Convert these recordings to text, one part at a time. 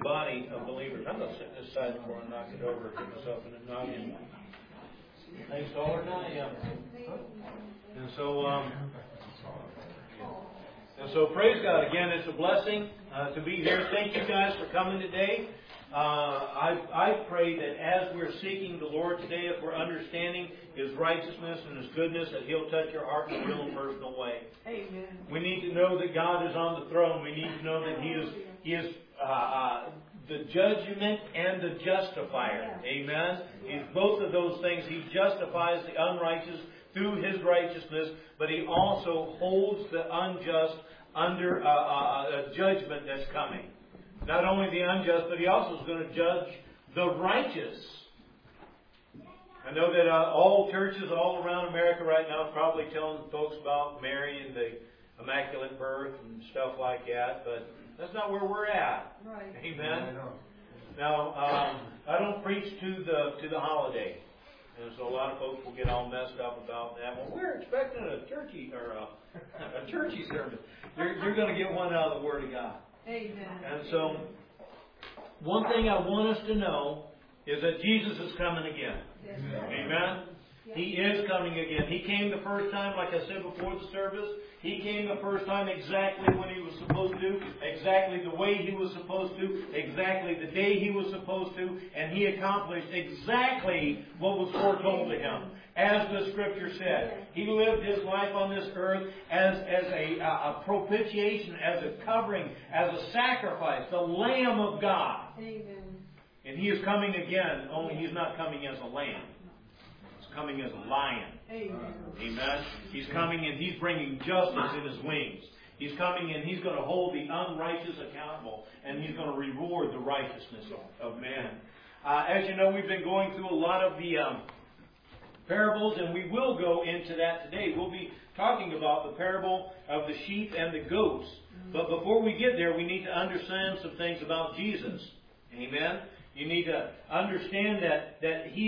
body of believers. I'm going to sit this side before I knock it over to myself in a noggin. Thanks, taller than I am. And so praise God. Again, it's a blessing to be here. Thank you guys for coming today. I pray that as we're seeking the Lord today, if we're understanding His righteousness and His goodness, that He'll touch your heart in a real personal way. Amen. We need to know that God is on the throne. We need to know that He is the judgment and the justifier. Amen. He's both of those things. He justifies the unrighteous through His righteousness, but He also holds the unjust under a judgment that's coming. Not only the unjust, but He also is going to judge the righteous. I know that all churches all around America right now are probably telling folks about Mary and the Immaculate Birth and stuff like that, but that's not where we're at. Right. Amen. Now, I don't preach to the holiday, and so a lot of folks will get all messed up about that. Well, we're expecting a churchy sermon. You're going to get one out of the Word of God. Amen. And so, one thing I want us to know is that Jesus is coming again. Yes. Amen. He is coming again. He came the first time, like I said before the service. He came the first time exactly when He was supposed to, exactly the way He was supposed to, exactly the day He was supposed to, and He accomplished exactly what was foretold to Him. As the Scripture said, He lived His life on this earth as a propitiation, as a covering, as a sacrifice, the Lamb of God. Amen. And He is coming again, only He's not coming as a lamb. Coming as a lion. Amen. Amen. He's coming and He's bringing justice in His wings. He's coming and He's going to hold the unrighteous accountable, and He's going to reward the righteousness of man. As you know, we've been going through a lot of the parables, and we will go into that today. We'll be talking about the parable of the sheep and the goats. But before we get there, we need to understand some things about Jesus. Amen. You need to understand that He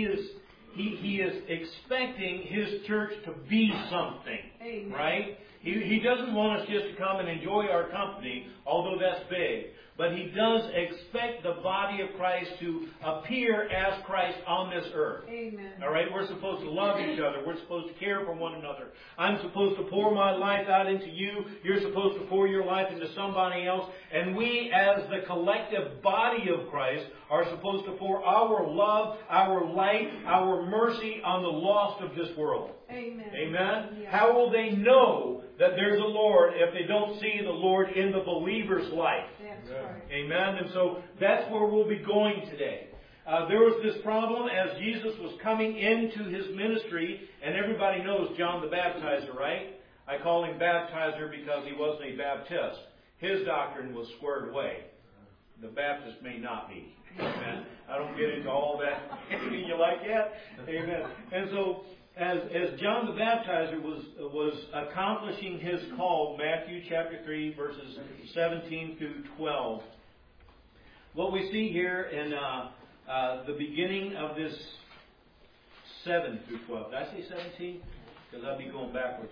is expecting His church to be something. Amen. Right? He doesn't want us just to come and enjoy our company, although that's big. But He does expect the body of Christ to appear as Christ on this earth. Amen. All right? We're supposed to love each other. We're supposed to care for one another. I'm supposed to pour my life out into you. You're supposed to pour your life into somebody else. And we, as the collective body of Christ, are supposed to pour our love, our light, our mercy on the lost of this world. Amen. Amen? Yeah. How will they know that there's a Lord if they don't see the Lord in the believer's life? That's right. Amen? And so that's where we'll be going today. There was this problem as Jesus was coming into His ministry, and everybody knows John the Baptizer, right? I call him Baptizer because he wasn't a Baptist. His doctrine was squared away. The Baptist may not be. Amen. I don't get into all that. You like that? Amen. And so, as John the Baptizer was accomplishing his call, Matthew chapter 3, verses 17 through 12, what we see here in the beginning of this 7 through 12. Did I say 17? Because I'll be going backwards.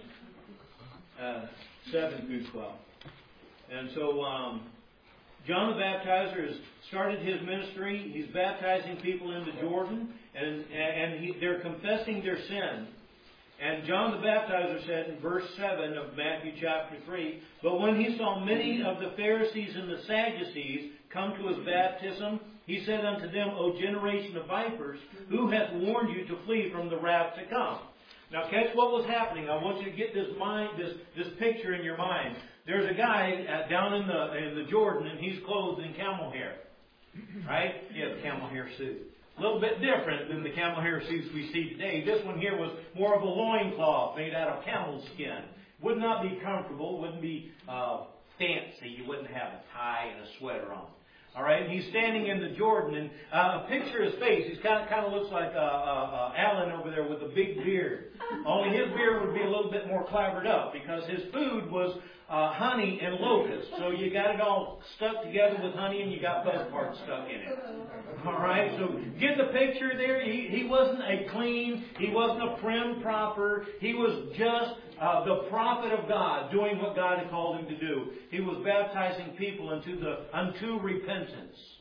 7 through 12. And so, John the Baptizer has started his ministry. He's baptizing people into Jordan, and they're confessing their sin. And John the Baptizer said in verse 7 of Matthew chapter 3, "But when he saw many of the Pharisees and the Sadducees come to his baptism, he said unto them, O generation of vipers, who hath warned you to flee from the wrath to come?" Now catch what was happening. I want you to get this picture in your mind. There's a guy down in the Jordan, and he's clothed in camel hair. Right? He has a camel hair suit. A little bit different than the camel hair suits we see today. This one here was more of a loincloth made out of camel skin. Would not be comfortable. Wouldn't be fancy. You wouldn't have a tie and a sweater on. All right, and he's standing in the Jordan, and picture his face. He's kind of looks like Alan over there with a big beard. Only his beard would be a little bit more clabbered up because his food was honey and locusts. So you got it all stuck together with honey, and you got both parts stuck in it. All right, so get the picture there. He wasn't a clean. He wasn't a prim proper. He was just the prophet of God, doing what God had called him to do. He was baptizing people unto repentance.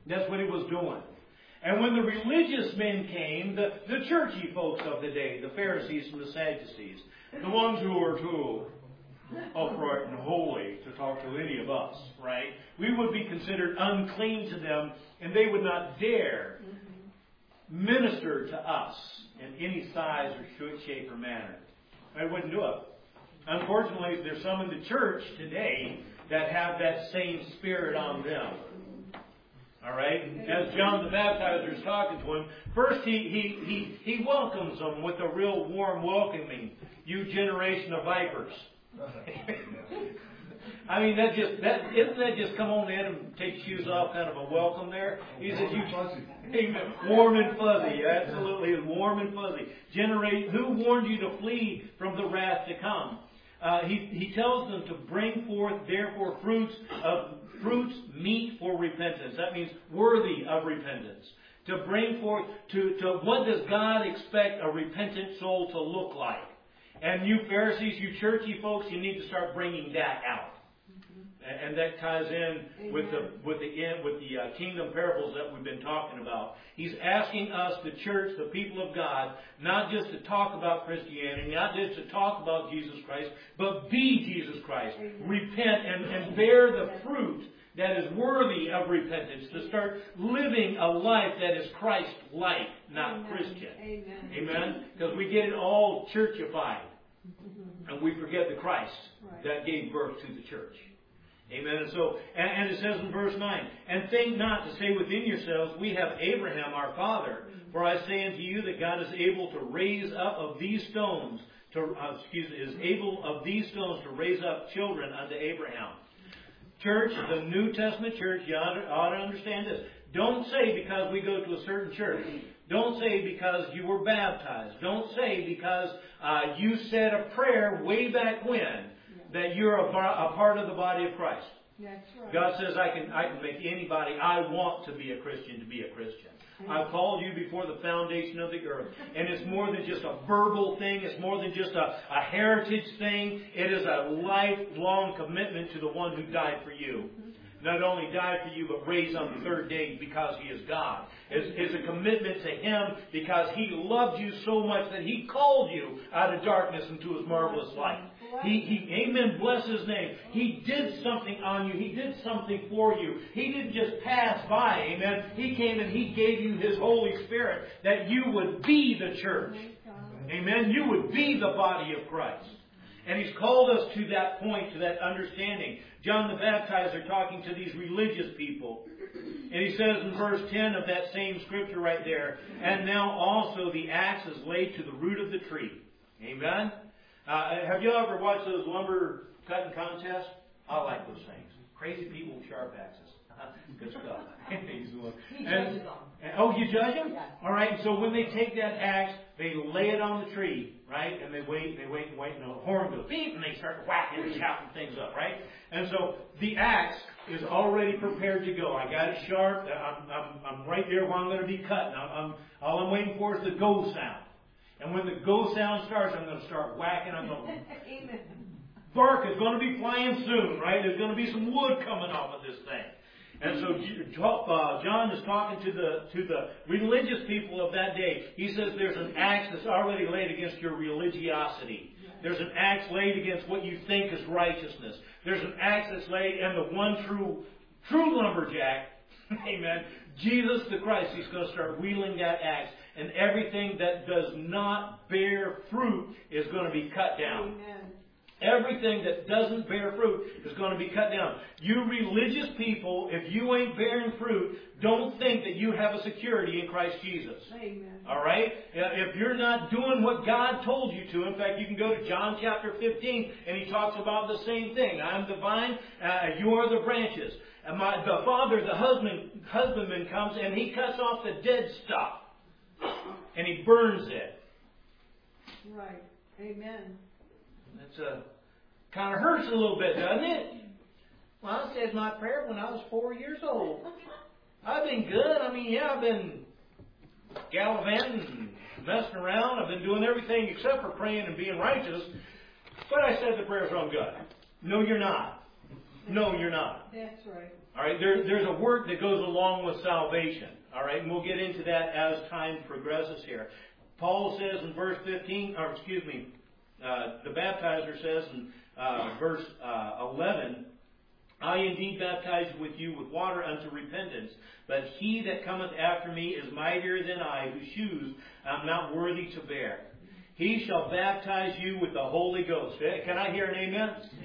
That's what he was doing. And when the religious men came, the churchy folks of the day, the Pharisees and the Sadducees, the ones who were too upright and holy to talk to any of us, right? We would be considered unclean to them, and they would not dare minister to us in any size or shape or manner. They wouldn't do it. Unfortunately, there's some in the church today that have that same spirit on them. All right? As John the Baptizer is talking to him, first he welcomes them with a real warm welcoming. You generation of vipers. I mean, isn't that just come on in and take shoes off, kind of a welcome there? He says, warm and fuzzy, absolutely warm and fuzzy. Who warned you to flee from the wrath to come? He tells them to bring forth, therefore, fruits meet for repentance. That means worthy of repentance. To bring forth, to what does God expect a repentant soul to look like? And you Pharisees, you churchy folks, you need to start bringing that out. And that ties in with the kingdom parables that we've been talking about. He's asking us, the church, the people of God, not just to talk about Christianity, not just to talk about Jesus Christ, but be Jesus Christ. Amen. Repent and bear the fruit that is worthy of repentance. To start living a life that is Christ-like, not Amen. Christian. Amen? Because we get it all churchified. And we forget the Christ that gave birth to the church. Amen. And it says in verse 9, and think not to say within yourselves, we have Abraham our father. For I say unto you that God is able to raise up of these stones, is able of these stones to raise up children unto Abraham. Church, the New Testament church, you ought to understand this. Don't say because we go to a certain church. Don't say because you were baptized. Don't say because you said a prayer way back when that you're a part of the body of Christ. That's right. God says I can make anybody I want to be a Christian to be a Christian. I've called you before the foundation of the earth. And it's more than just a verbal thing. It's more than just a heritage thing. It is a lifelong commitment to the one who died for you. Not only died for you, but raised on the third day because He is God. It's a commitment to Him because He loved you so much that He called you out of darkness into His marvelous light. Amen, bless His name. He did something on you. He did something for you. He didn't just pass by, amen. He came and He gave you His Holy Spirit that you would be the church. Amen. You would be the body of Christ. And He's called us to that point, to that understanding. John the Baptizer talking to these religious people. And he says in verse 10 of that same scripture right there, and now also the axe is laid to the root of the tree. Amen? Have you ever watched those lumber cutting contests? I like those things. Crazy people with sharp axes. Good stuff. He judges them. Oh, you judge them? Yeah. All right. So when they take that axe, they lay it on the tree, right? And they wait, and the horn goes beep, and they start whacking and chopping things up, right? And so the axe is already prepared to go. I got it sharp. I'm right there where I'm going to be cutting. All I'm waiting for is the go sound. And when the go sound starts, I'm going to start whacking. I'm going to bark is going to be flying soon, right? There's going to be some wood coming off of this thing. And so John is talking to the religious people of that day. He says there's an axe that's already laid against your religiosity. There's an axe laid against what you think is righteousness. There's an axe that's laid, and the one true lumberjack, amen, Jesus the Christ, He's going to start wielding that axe. And everything that does not bear fruit is going to be cut down. Amen. Everything that doesn't bear fruit is going to be cut down. You religious people, if you ain't bearing fruit, don't think that you have a security in Christ Jesus. Amen. All right? If you're not doing what God told you to, in fact, you can go to John chapter 15, and He talks about the same thing. I'm the vine, you are the branches. And the Father, the husbandman comes, and He cuts off the dead stuff. And He burns it. Right. Amen. That's kind of hurts a little bit, doesn't it? Well, I said my prayer when I was 4 years old. I've been good. I mean, yeah, I've been gallivanting and messing around. I've been doing everything except for praying and being righteous. But I said the prayer's wrong good. No, you're not. No, you're not. That's right. All right, there's a work that goes along with salvation. All right, and we'll get into that as time progresses here. Paul says in verse 15, the baptizer says in verse 11, I indeed baptize with you with water unto repentance, but he that cometh after me is mightier than I, whose shoes I am not worthy to bear. He shall baptize you with the Holy Ghost. Can I hear an amen?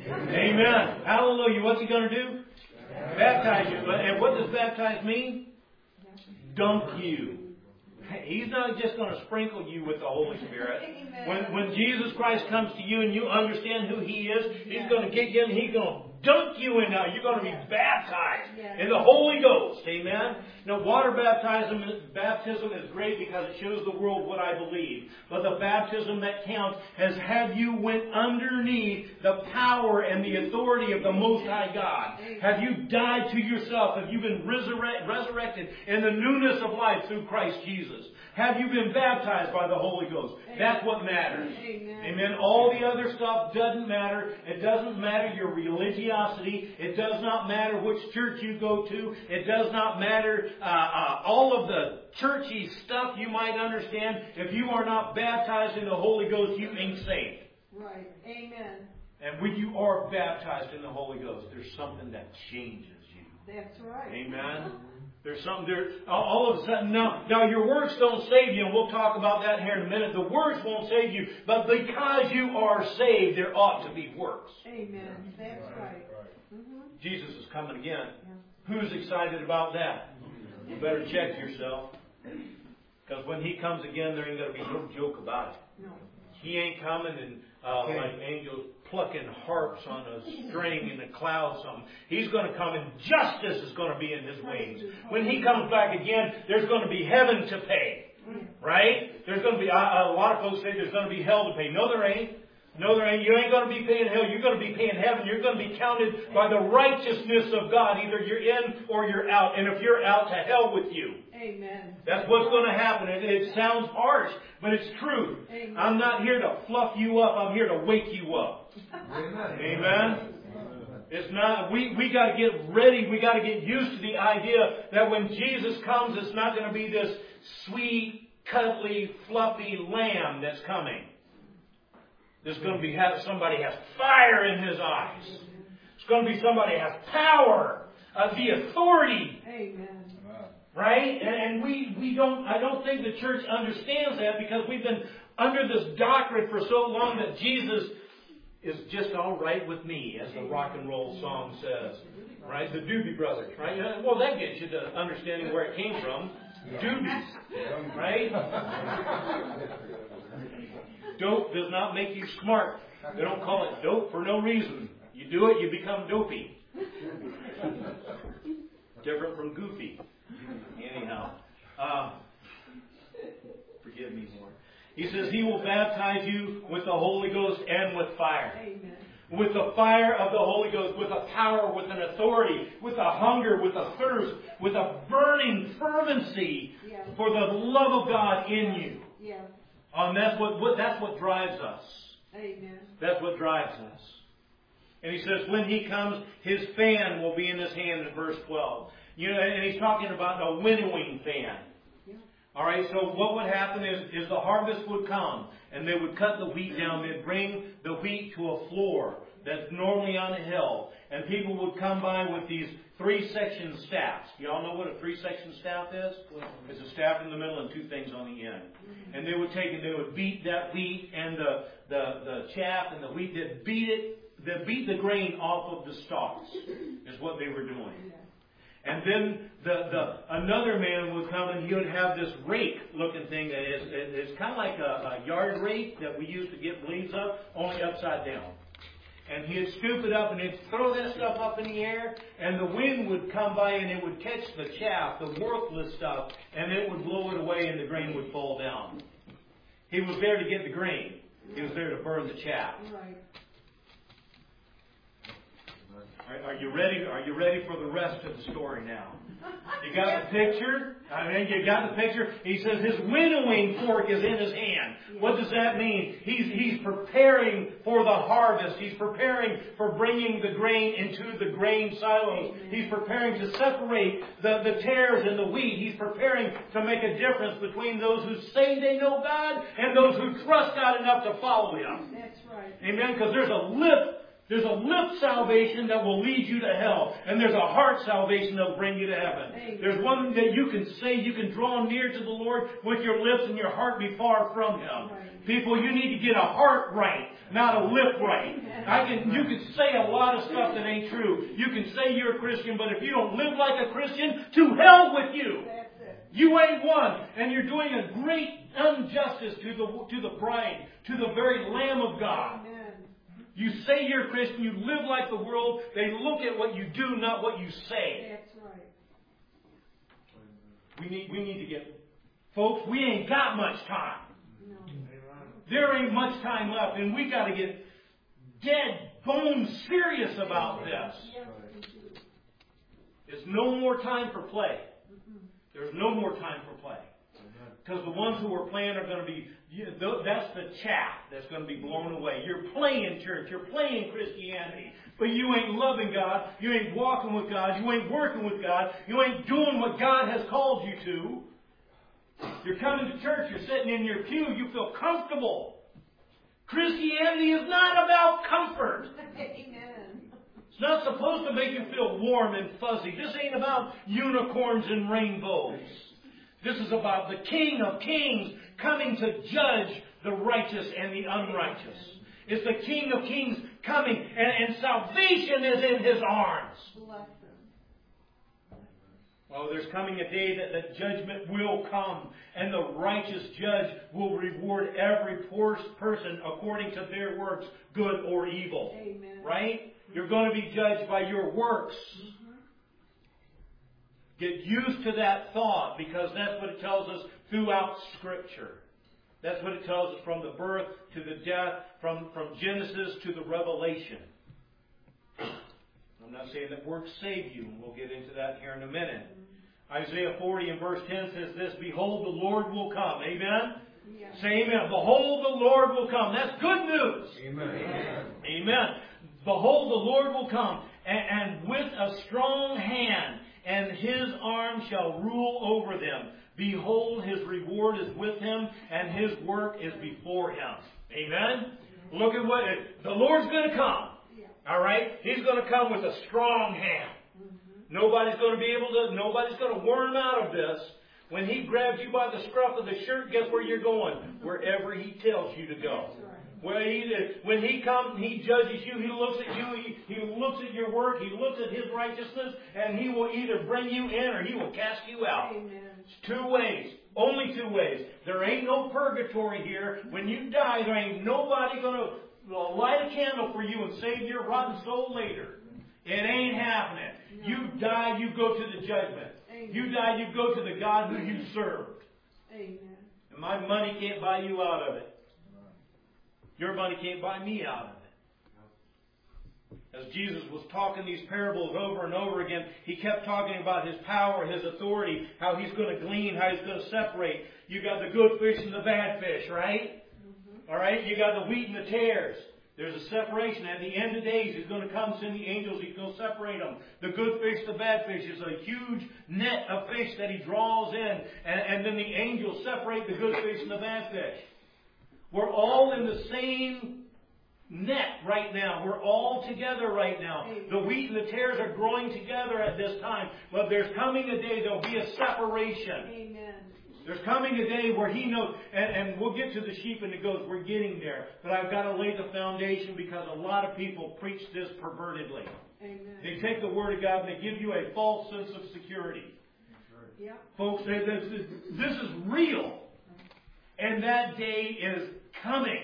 Amen. Hallelujah. What's he going to do? Baptize you. And what does baptize mean? Dunk you. He's not just going to sprinkle you with the Holy Spirit. When Jesus Christ comes to you and you understand who He is, He's going to get you and He's going to dunk you in now. You're going to be baptized in the Holy Ghost. Amen? Now, water baptism is great because it shows the world what I believe. But the baptism that counts has have you went underneath the power and the authority of the Most High God. Have you died to yourself? Have you been resurrected in the newness of life through Christ Jesus? Have you been baptized by the Holy Ghost? That's what matters. Amen. All the other stuff doesn't matter. It doesn't matter your religiosity. It does not matter which church you go to. It does not matter all of the churchy stuff you might understand. If you are not baptized in the Holy Ghost, you ain't saved. Right. Amen. And when you are baptized in the Holy Ghost, there's something that changes you. That's right. Amen. There's something there. All of a sudden, now your works don't save you, and we'll talk about that here in a minute. The works won't save you, but because you are saved, there ought to be works. Amen. That's right. Jesus is coming again. Who's excited about that? You better check yourself. Because when He comes again, there ain't going to be no joke about it. No. He ain't coming and like angels plucking harps on a string in the clouds. He's going to come and justice is going to be in His wings. When He comes back again, there's going to be heaven to pay. Right? There's going to be, a lot of folks say there's going to be hell to pay. No, there ain't. No, there ain't. You ain't going to be paying hell. You're going to be paying heaven. You're going to be counted by the righteousness of God. Either you're in or you're out. And if you're out, to hell with you. Amen. That's what's going to happen. It sounds harsh, but it's true. Amen. I'm not here to fluff you up. I'm here to wake you up. Amen. It's not. We got to get ready. We got to get used to the idea that when Jesus comes, it's not going to be this sweet, cuddly, fluffy lamb that's coming. There's going to be somebody has fire in his eyes. It's going to be somebody has power, the authority. Amen. Right? And we don't. I don't think the church understands that because we've been under this doctrine for so long that Jesus is just all right with me, as the rock and roll song says. Right? The Doobie Brothers. Right? Well, that gets you to understanding where it came from. Doobies. Right? Dope does not make you smart. They don't call it dope for no reason. You do it, you become dopey. Different from goofy. Anyhow. Forgive me more. He says He will baptize you with the Holy Ghost and with fire. Amen. With the fire of the Holy Ghost, with a power, with an authority, with a hunger, with a thirst, with a burning fervency for the love of God in you. Yeah. That's what drives us. Amen. That's what drives us. And He says, when He comes, His fan will be in His hand in verse 12. And He's talking about a winnowing fan. Yeah. All right, so what would happen is the harvest would come, and they would cut the wheat down. They'd bring the wheat to a floor that's normally on a hill, and people would come by with these 3-section staffs. Y'all know what a 3-section staff is? It's a staff in the middle and 2 things on the end. And they would take and they would beat that wheat and the chaff and the wheat. They'd beat the grain off of the stalks is what they were doing. And then another man would come and he would have this rake-looking thing that is kind of like a yard rake that we used to get leaves of, only upside down. And he'd scoop it up and he'd throw that stuff up in the air, and the wind would come by and it would catch the chaff, the worthless stuff, and it would blow it away and the grain would fall down. He was there to get the grain. He was there to burn the chaff. Right. Are you ready? Are you ready for the rest of the story now? You got the picture? I mean, you got the picture? He says his winnowing fork is in his hand. What does that mean? He's preparing for the harvest. He's preparing for bringing the grain into the grain silos. He's preparing to separate the tares and the wheat. He's preparing to make a difference between those who say they know God and those who trust God enough to follow Him. That's right. Amen? Because there's a lip salvation that will lead you to hell. And there's a heart salvation that will bring you to heaven. Amen. There's one that you can say, you can draw near to the Lord with your lips and your heart be far from Him. Right. People, you need to get a heart right, not a lip right. You can say a lot of stuff that ain't true. You can say you're a Christian, but if you don't live like a Christian, to hell with you. That's it. You ain't one. And you're doing a great injustice to the bride, to the very Lamb of God. Amen. You say you're a Christian, you live like the world, they look at what you do, not what you say. That's right. We need to get... Folks, we ain't got much time. No. There ain't much time left, and we got to get dead bone serious about this. Yes, we do. There's no more time for play. There's no more time for play. Because the ones who are playing are going to be... That's the chaff that's going to be blown away. You're playing church. You're playing Christianity. But you ain't loving God. You ain't walking with God. You ain't working with God. You ain't doing what God has called you to. You're coming to church. You're sitting in your pew. You feel comfortable. Christianity is not about comfort. Amen. It's not supposed to make you feel warm and fuzzy. This ain't about unicorns and rainbows. This is about the King of Kings coming to judge the righteous and the unrighteous. It's the King of Kings coming, and salvation is in His arms. Bless Him. Oh, there's coming a day that the judgment will come, and the righteous judge will reward every person according to their works, good or evil. Amen. Right? You're going to be judged by your works. Get used to that thought, because that's what it tells us throughout Scripture. That's what it tells us from the birth to the death, from Genesis to the Revelation. I'm not saying that works save you, and we'll get into that here in a minute. Isaiah 40 and verse 10 says this, "Behold, the Lord will come." Amen? Yeah. Say amen. Behold, the Lord will come. That's good news. Amen. Amen. Behold, the Lord will come, and with a strong hand, and His arm shall rule over them. Behold, His reward is with Him, and His work is before Him. Amen? Look at what... The Lord's going to come. All right? He's going to come with a strong hand. Nobody's going to worm out of this. When He grabs you by the scruff of the shirt, guess where you're going? Wherever He tells you to go. When He comes, He judges you, He looks at you, He looks at your work, He looks at His righteousness, and He will either bring you in or He will cast you out. Amen. It's two ways. Only two ways. There ain't no purgatory here. When you die, there ain't nobody going to light a candle for you and save your rotten soul later. It ain't happening. No. You die, you go to the judgment. Amen. You die, you go to the God who you served. Amen. And my money can't buy you out of it. Your money can't buy me out of it. As Jesus was talking these parables over and over again, He kept talking about His power, His authority, how He's going to glean, how He's going to separate. You got the good fish and the bad fish, right? All right? You got the wheat and the tares. There's a separation. At the end of days, He's going to come send the angels. He's going to separate them. The good fish, the bad fish. It's a huge net of fish that He draws in. And then the angels separate the good fish and the bad fish. We're all in the same net right now. We're all together right now. Amen. The wheat and the tares are growing together at this time. But there's coming a day there'll be a separation. Amen. There's coming a day where He knows, and we'll get to the sheep and the goats. We're getting there. But I've got to lay the foundation, because a lot of people preach this pervertedly. Amen. They take the Word of God and they give you a false sense of security. Yeah. Folks, this is real. And that day is coming.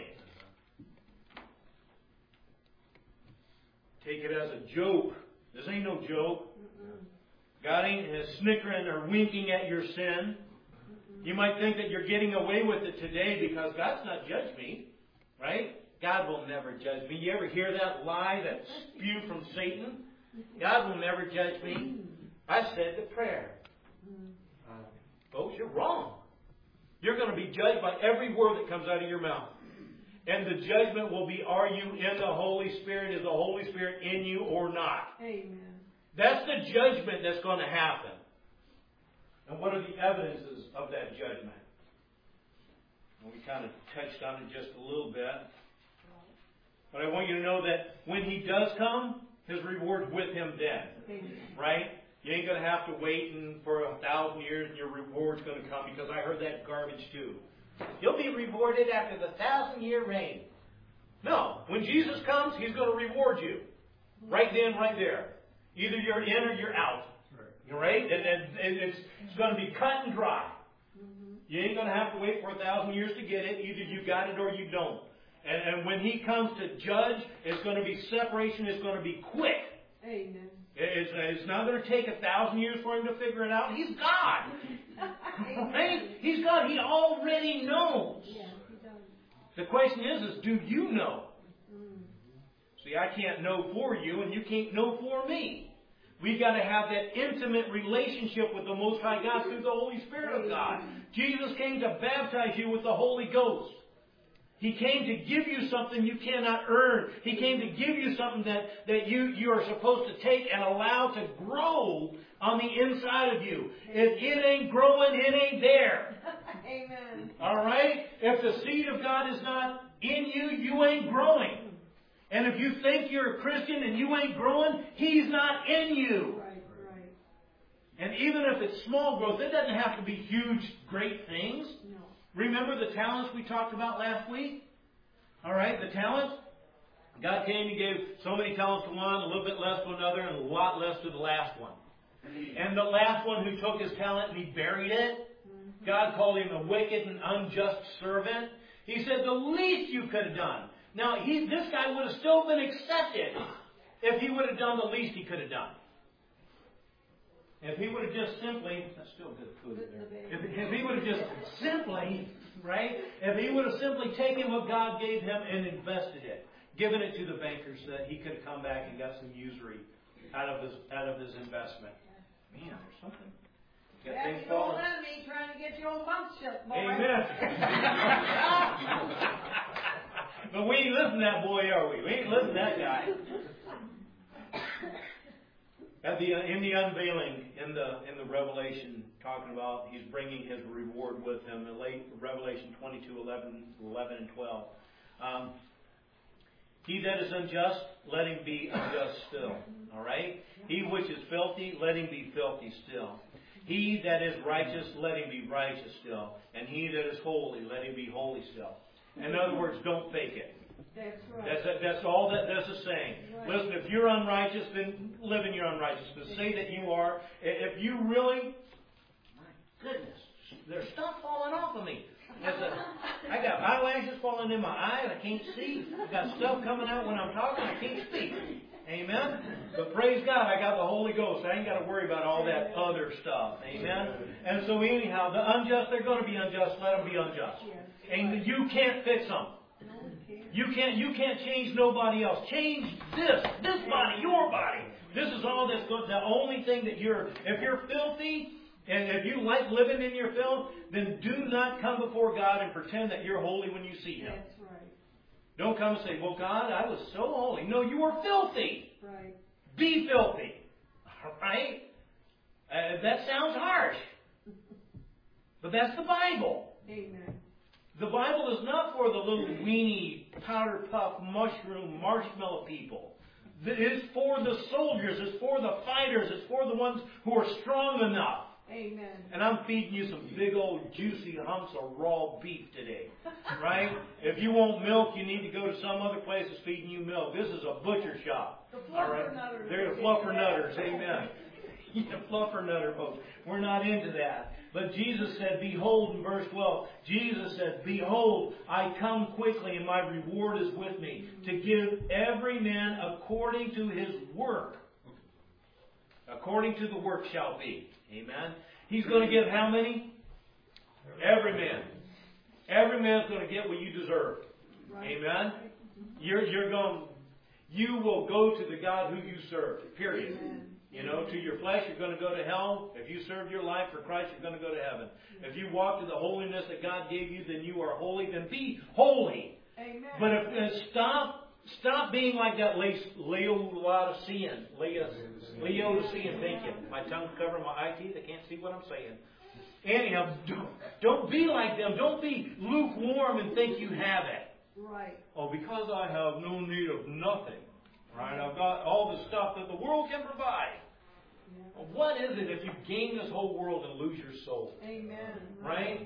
Take it as a joke. This ain't no joke. God ain't snickering or winking at your sin. You might think that you're getting away with it today because God's not judged me. Right? God will never judge me. You ever hear that lie, that spew from Satan? God will never judge me. I said the prayer. Folks, you're wrong. You're going to be judged by every word that comes out of your mouth. And the judgment will be, are you in the Holy Spirit? Is the Holy Spirit in you or not? Amen. That's the judgment that's going to happen. And what are the evidences of that judgment? Well, we kind of touched on it just a little bit. But I want you to know that when He does come, His reward's with Him then. Amen. Right? You ain't going to have to wait for 1,000 years and your reward's going to come, because I heard that garbage too. You'll be rewarded after the 1,000-year reign. No. When Jesus comes, He's going to reward you. Right then, right there. Either you're in or you're out. Right? And it's going to be cut and dry. You ain't going to have to wait for 1,000 years to get it. Either you got it or you don't. And when He comes to judge, it's going to be separation. It's going to be quick. Amen. It's not going to take 1,000 years for Him to figure it out. He's God. Right? He's God. He already knows. Yeah, He does. The question is do you know? See, I can't know for you, and you can't know for me. We've got to have that intimate relationship with the Most High God through the Holy Spirit of God. Jesus came to baptize you with the Holy Ghost. He came to give you something you cannot earn. He came to give you something that you are supposed to take and allow to grow on the inside of you. If it ain't growing, it ain't there. Amen. All right? If the seed of God is not in you, you ain't growing. And if you think you're a Christian and you ain't growing, He's not in you. Right, right. And even if it's small growth, it doesn't have to be huge, great things. No. Remember the talents we talked about last week? All right, the talents. God came and gave so many talents to one, a little bit less to another, and a lot less to the last one. And the last one who took his talent and he buried it, God called him a wicked and unjust servant. He said, the least you could have done. Now, this guy would have still been accepted if he would have done the least he could have done. If he would have just simply, that's still good food in there. If he would have just simply, right? If he would have simply taken what God gave him and invested it, given it to the bankers, that he could have come back and got some usury out of his investment. Man, there's something. Got Yeah, things you don't falling. let me trying to get your mouth shut, boy. Amen. But we ain't listening to that boy, are we? We ain't listening to that guy. In the unveiling, in the Revelation, talking about He's bringing His reward with Him. In late Revelation 22:11 and 12. He that is unjust, let him be unjust still. All right? He which is filthy, let him be filthy still. He that is righteous, let him be righteous still. And he that is holy, let him be holy still. In other words, don't fake it. That's right. That's all that this is saying. Right. Listen, if you're unrighteous, then live in your unrighteousness. Say that you are. If you really, my goodness, there's stuff falling off of me. I got eyelashes falling in my eyes. I can't see. I got stuff coming out when I'm talking. I can't speak. Amen? But praise God, I got the Holy Ghost. I ain't got to worry about all that other stuff. Amen? And so anyhow, the unjust, they're going to be unjust. Let them be unjust. And you can't fix them. You can't change nobody else. Change this body, your body. This is all that's good. The only thing that if you're filthy, and if you like living in your filth, then do not come before God and pretend that you're holy when you see Him. That's right. Don't come and say, well, God, I was so holy. No, you were filthy. Right. Be filthy. All right? That sounds harsh. But that's the Bible. Amen. The Bible is not for the little weenie, powder puff, mushroom, marshmallow people. It is for the soldiers. It's for the fighters. It's for the ones who are strong enough. Amen. And I'm feeding you some big old juicy humps of raw beef today. Right? If you want milk, you need to go to some other place that's feeding you milk. This is a butcher shop. The All right? fluffernutters. They're the fluffernutters. Amen. The fluffernutter folks. We're not into that. But Jesus said, behold, in verse 12, Jesus said, behold, I come quickly and my reward is with me to give every man according to his work. According to the work shall be. Amen. He's going to give how many? Every man. Every man's going to get what you deserve. Right. Amen. You will go to the God who you serve. Period. Amen. You know, to your flesh, you're going to go to hell. If you serve your life for Christ, you're going to go to heaven. If you walk to the holiness that God gave you, then you are holy. Then be holy. Amen. But stop being like that Laodicean. Laodicean, thank you. My tongue's covering my eye teeth. I can't see what I'm saying. Anyhow, don't be like them. Don't be lukewarm and think you have it. Right. Oh, because I have no need of nothing. Right? I've got all the stuff that the world can provide. Yeah. Well, what is it if you gain this whole world and lose your soul? Amen. Right?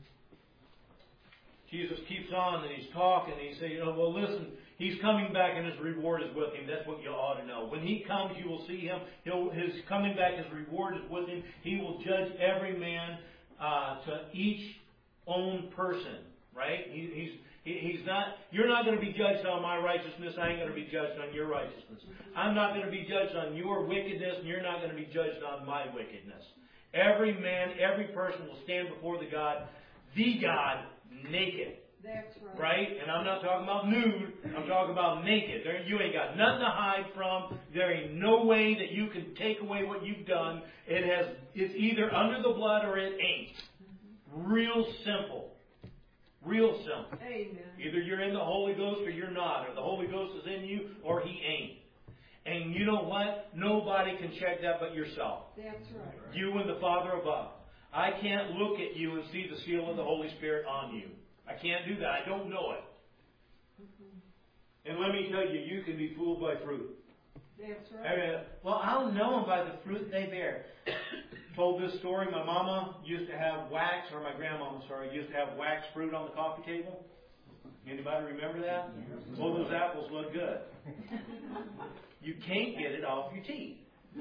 Jesus keeps on and he's talking. And he says, well, listen, he's coming back and his reward is with him. That's what you ought to know. When he comes, you will see him. His coming back, his reward is with him. He will judge every man to each own person. Right? He's not. You're not going to be judged on my righteousness. I ain't going to be judged on your righteousness. I'm not going to be judged on your wickedness, and you're not going to be judged on my wickedness. Every man, every person will stand before the God naked. That's right. Right? And I'm not talking about nude. I'm talking about naked. You ain't got nothing to hide from. There ain't no way that you can take away what you've done. It's either under the blood or it ain't. Real simple. Real simple. Amen. Either you're in the Holy Ghost or you're not. Or the Holy Ghost is in you or He ain't. And you know what? Nobody can check that but yourself. That's right. You and the Father above. I can't look at you and see the seal of the Holy Spirit on you. I can't do that. I don't know it. And let me tell you, you can be fooled by fruit. That's right. Well, I'll know them by the fruit they bear. Told this story. My mama used to have wax, or my grandmama, used to have wax fruit on the coffee table. Anybody remember that? Well, those apples look good. You can't get it off your teeth.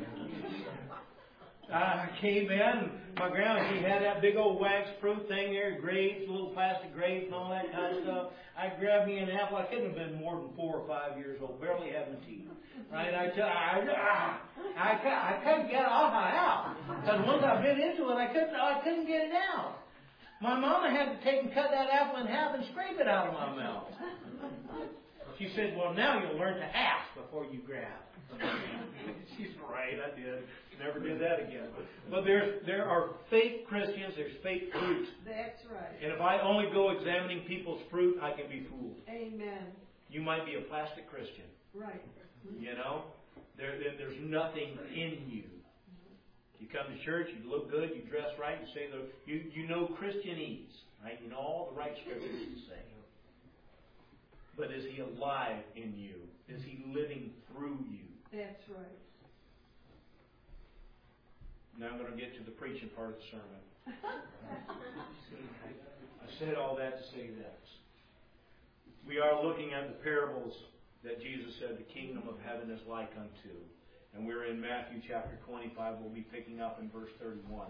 I came in, my grandma, she had that big old wax fruit thing there, grapes, little plastic grapes and all that kind of stuff. I grabbed me an apple. I couldn't have been more than 4 or 5 years old, barely having teeth. Right? I couldn't get it off my mouth. Because once I bit into it, I couldn't get it out. My mama had to take and cut that apple in half and scrape it out of my mouth. She said, well, now you'll learn to ask before you grab. She's right, I did. Never did that again. But there are fake Christians, there's fake fruit. That's right. And if I only go examining people's fruit, I can be fooled. Amen. You might be a plastic Christian. Right. You know? There's nothing in you. You come to church, you look good, you dress right, you say you know Christianese, right? You know all the right scriptures to say. But is He alive in you? Is He living through you? That's right. Now I'm going to get to the preaching part of the sermon. I said all that to say this. We are looking at the parables that Jesus said the kingdom of heaven is like unto. And we're in Matthew chapter 25. We'll be picking up in verse 31.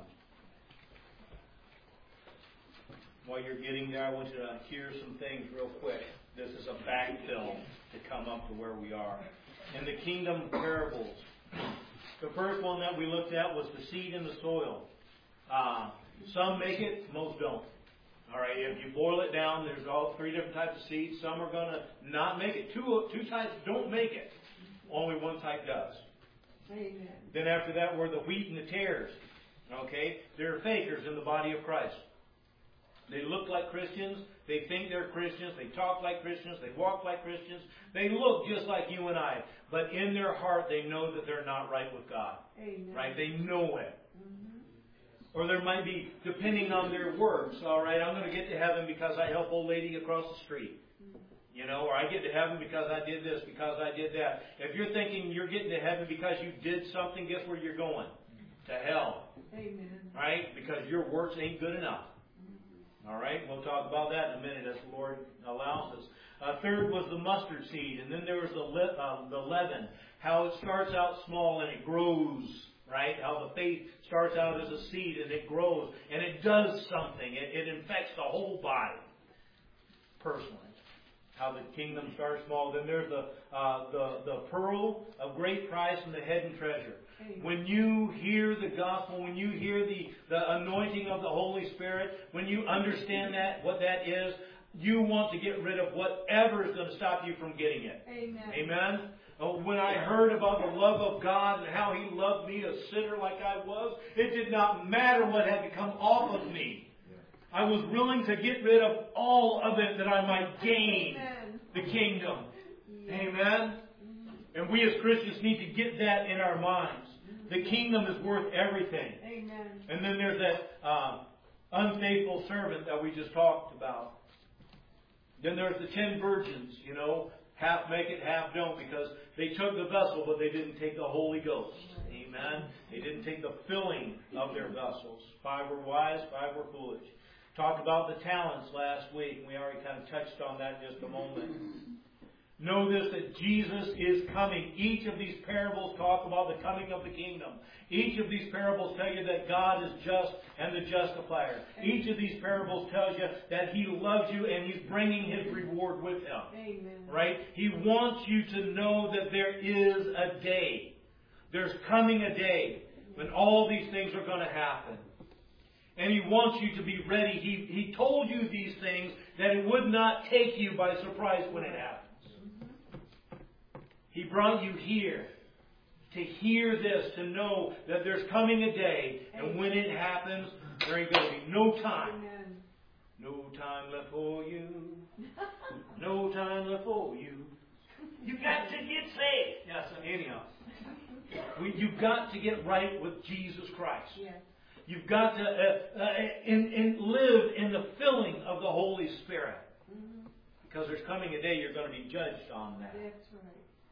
While you're getting there, I want you to hear some things real quick. This is a backfill to come up to where we are. In the kingdom parables, the first one that we looked at was the seed in the soil. Some make it, most don't. All right, if you boil it down, there's all 3 different types of seeds. Some are going to not make it. Two types don't make it. Only one type does. Amen. Then after that were the wheat and the tares. Okay? They're fakers in the body of Christ. They look like Christians. They think they're Christians. They talk like Christians. They walk like Christians. They look just like you and I. But in their heart, they know that they're not right with God. Amen. Right? They know it. Mm-hmm. Or there might be, depending on their works, all right, I'm going to get to heaven because I helped old lady across the street. You know, or I get to heaven because I did this, because I did that. If you're thinking you're getting to heaven because you did something, guess where you're going? To hell. Amen. Right? Because your works ain't good enough. All right? We'll talk about that in a minute as the Lord allows us. Third was the mustard seed. And then there was the leaven. How it starts out small and it grows. Right? How the faith starts out as a seed and it grows. And it does something. It infects the whole body. Personally. How the kingdom starts small. Then there's the pearl of great price and the hidden treasure. When you hear the gospel, when you hear the anointing of the Holy Spirit, when you understand that, what that is, you want to get rid of whatever is going to stop you from getting it. Amen. Amen? When I heard about the love of God and how He loved me, a sinner like I was, it did not matter what had to come off of me. I was willing to get rid of all of it that I might gain the kingdom. Amen? And we as Christians need to get that in our minds. The kingdom is worth everything. Amen. And then there's that unfaithful servant that we just talked about. Then there's the 10 virgins, half make it, half don't, because they took the vessel, but they didn't take the Holy Ghost. Amen. They didn't take the filling of their vessels. 5 were wise, 5 were foolish. Talked about the talents last week, and we already kind of touched on that in just a moment. Know this, that Jesus is coming. Each of these parables talk about the coming of the kingdom. Each of these parables tell you that God is just and the justifier. Each of these parables tells you that He loves you and He's bringing His reward with Him. Amen. Right? He wants you to know that there is a day. There's coming a day when all these things are going to happen. And He wants you to be ready. He told you these things that it would not take you by surprise when it happens. He brought you here to hear this, to know that there's coming a day, and when it happens, there ain't going to be no time. Amen. No time left for you. No time left for you. You got to get saved. Yes, anyhow. You've got to get right with Jesus Christ. Yes. You've got to live in the filling of the Holy Spirit. Mm-hmm. Because there's coming a day you're going to be judged on that. That's right.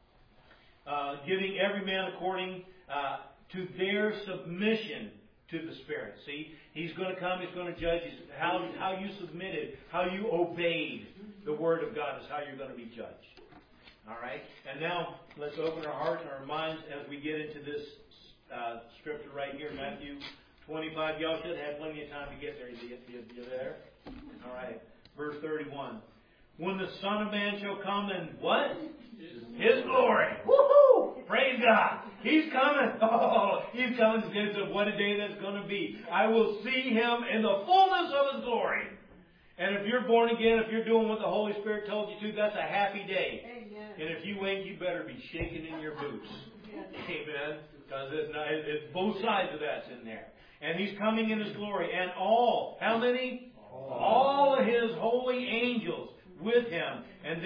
Giving every man according to their submission to the Spirit. See, He's going to come, He's going to judge how you submitted, how you obeyed the Word of God is how you're going to be judged. All right? And now, let's open our hearts and our minds as we get into this scripture right here, Matthew 25. Y'all should have plenty of time to get there. You there? All right. Verse 31. When the Son of Man shall come in what? His glory. Woohoo! Praise God. He's coming. Oh, He's coming. What a day that's going to be. I will see Him in the fullness of His glory. And if you're born again, if you're doing what the Holy Spirit told you to, that's a happy day. Amen. And if you ain't, you better be shaking in your boots. Amen. Because it's both sides of that's in there. And He's coming in His glory. And how many? All of His holy angels with Him. And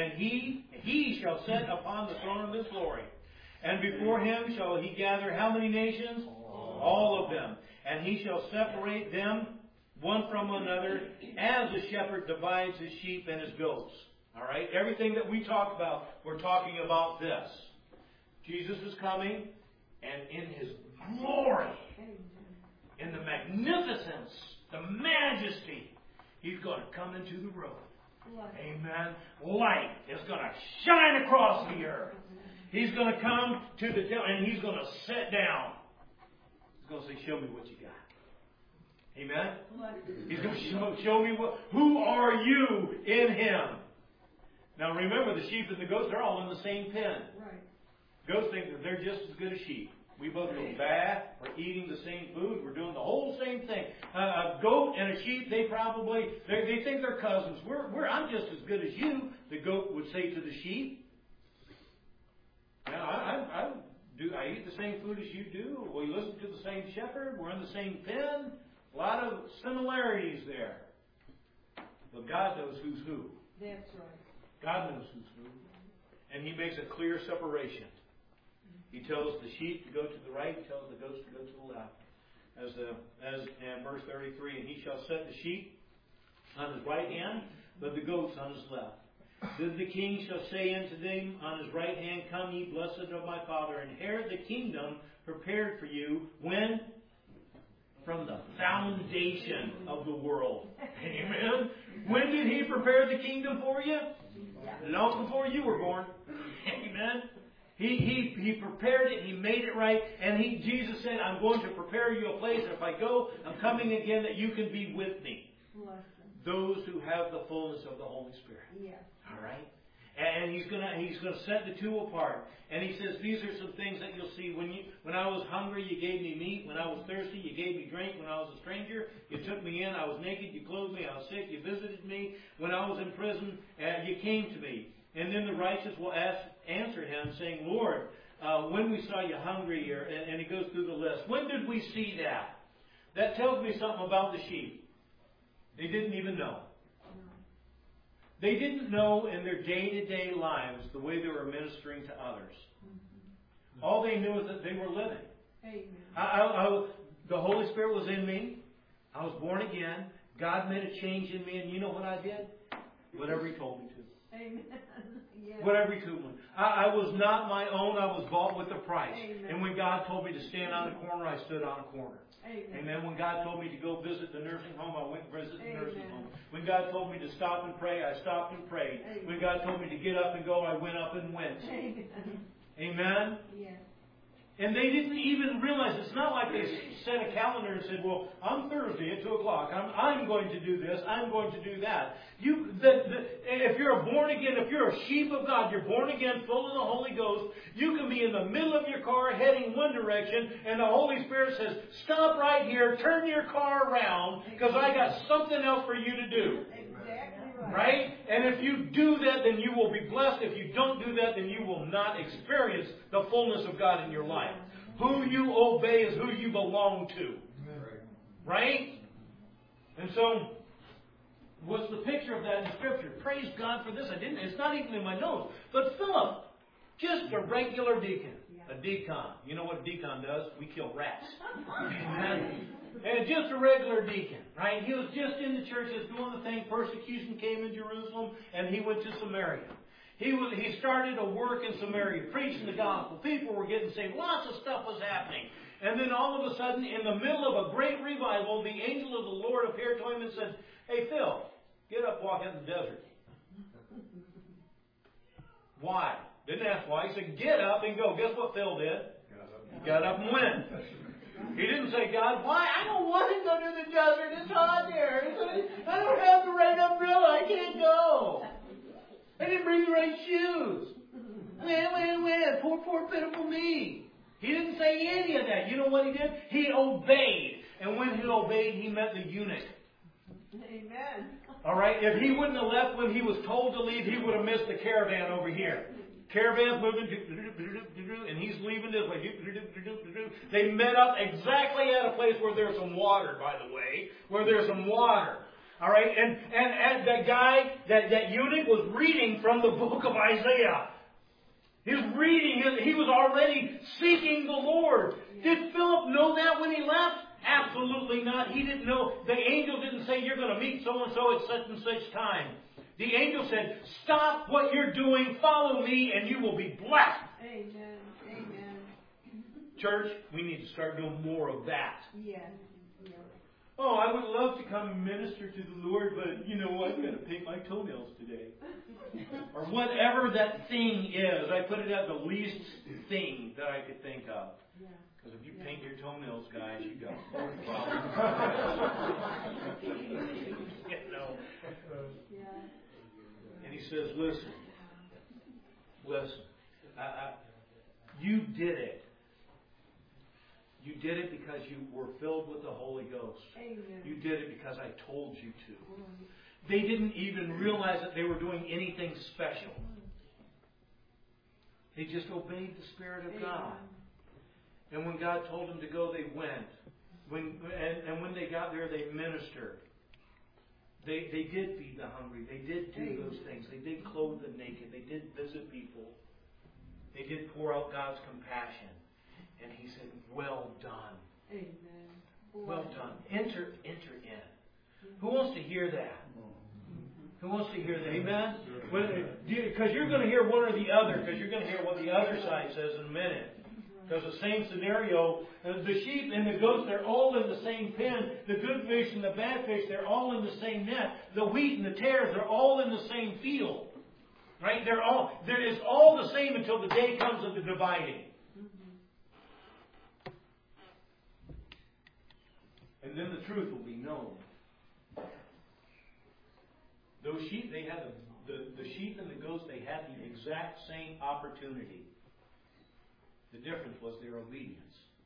He shall sit upon the throne of His glory. And before Him shall He gather how many nations? All of them. And He shall separate them one from another, as a shepherd divides his sheep and his goats. All right? Everything that we talk about, we're talking about this. Jesus is coming, and in His glory, in the magnificence, the majesty, He's going to come into the room. Amen. Light is going to shine across the earth. He's going to come to the temple, and He's going to sit down. He's going to say, show me what you got. Amen? He's going to show me who are you in Him. Now remember, the sheep and the goats, they're all in the same pen. Right. Goats think that they're just as good as sheep. We both go bath, we're eating the same food, we're doing the whole same thing. A goat and a sheep, they think they're cousins. I'm just as good as you, the goat would say to the sheep. Now, I eat the same food as you do. We listen to the same shepherd. We're in the same pen. A lot of similarities there. But God knows who's who. That's right. God knows who's who. And He makes a clear separation. He tells the sheep to go to the right. He tells the goats to go to the left. As in verse 33, and He shall set the sheep on His right hand, but the goats on His left. Then the King shall say unto them on His right hand, come ye blessed of my Father, inherit the kingdom prepared for you when? From the foundation of the world. Amen. When did He prepare the kingdom for you? Long before you were born. Amen. He prepared it. He made it right. And Jesus said, I'm going to prepare you a place. And if I go, I'm coming again that you can be with me. Those who have the fullness of the Holy Spirit. Yes. All right. And He's going to set the two apart. And He says, these are some things that you'll see. When I was hungry, you gave me meat. When I was thirsty, you gave me drink. When I was a stranger, you took me in. I was naked, you clothed me. I was sick, you visited me. When I was in prison, you came to me. And then the righteous will answer him, saying, Lord, when we saw you hungry, and he goes through the list. When did we see that? That tells me something about the sheep. They didn't even know. They didn't know in their day-to-day lives the way they were ministering to others. All they knew is that they were living. Amen. The Holy Spirit was in me. I was born again. God made a change in me, and you know what I did? Whatever He told me to. Amen. Yes. Whatever He told me. I was not my own. I was bought with a price. Amen. And when God told me to stand on a corner, I stood on a corner. Amen. Amen. When God told me to go visit the nursing home, I went and visited the nursing Amen. home. When God told me to stop and pray, I stopped and prayed. Amen. When God told me to get up and go, I went up and went. Amen. Amen. Yes. And they didn't even realize. It's not like they set a calendar and said, well, on Thursday at 2 o'clock, I'm going to do this, I'm going to do that. If you're born again, if you're a sheep of God, you're born again, full of the Holy Ghost, you can be in the middle of your car heading one direction, and the Holy Spirit says, stop right here, turn your car around, because I got something else for you to do. Exactly right. Right? And if you do that, then you will be blessed. If you don't do that, then you will not experience the fullness of God in your life. Who you obey is who you belong to. Right? And so, what's the picture of that in Scripture? Praise God for this. It's not even in my notes. But Philip, just a regular deacon. A deacon. You know what a deacon does? We kill rats. And just a regular deacon, right? He was just in the churches doing the thing. Persecution came in Jerusalem, and he went to Samaria. He started a work in Samaria, preaching the gospel. People were getting saved. Lots of stuff was happening. And then all of a sudden, in the middle of a great revival, the angel of the Lord appeared to him and said, hey, Phil, get up, walk out in the desert. Why? Didn't ask why. He said, get up and go. Guess what Phil did? He got up and went. He didn't say, God, why? I don't want to go to the desert. It's hot there. I don't have the right umbrella. I can't go. I didn't bring the right shoes. Wait. Poor pitiful me. He didn't say any of that. You know what he did? He obeyed. And when he obeyed, he met the eunuch. Amen. All right? If he wouldn't have left when he was told to leave, he would have missed the caravan over here. Caravan's moving, and he's leaving this way. They met up exactly at a place where there's some water, by the way. Where there's some water. All right? And that guy, that eunuch was reading from the book of Isaiah. He was reading, he was already seeking the Lord. Did Philip know that when he left? Absolutely not. He didn't know. The angel didn't say, you're going to meet so-and-so at such and such time. The angel said, stop what you're doing, follow me, and you will be blessed. Amen. Amen. Church, we need to start doing more of that. Yes. Oh, I would love to come and minister to the Lord, but you know what? I've got to paint my toenails today. Or whatever that thing is. I put it at the least thing that I could think of. Because if you paint your toenails, guys, you got you know. And he says, listen. You did it. You did it because you were filled with the Holy Ghost. Amen. You did it because I told you to. They didn't even realize that they were doing anything special. They just obeyed the Spirit of God. And when God told them to go, they went. And when they got there, they ministered. They did feed the hungry. They did do those things. They did clothe the naked. They did visit people. They did pour out God's compassion. And He said, well done. Amen. Well done. Enter in. Who wants to hear that? Who wants to hear that? Amen? Because you're going to hear one or the other. Because you're going to hear what the other side says in a minute. Because the same scenario, the sheep and the goats, they're all in the same pen. The good fish and the bad fish, they're all in the same net. The wheat and the tares, they're all in the same field. Right? There is all the same until the day comes of the dividing. And then the truth will be known. Those sheep, they had the sheep and the goats, they had the exact same opportunity. The difference was their obedience.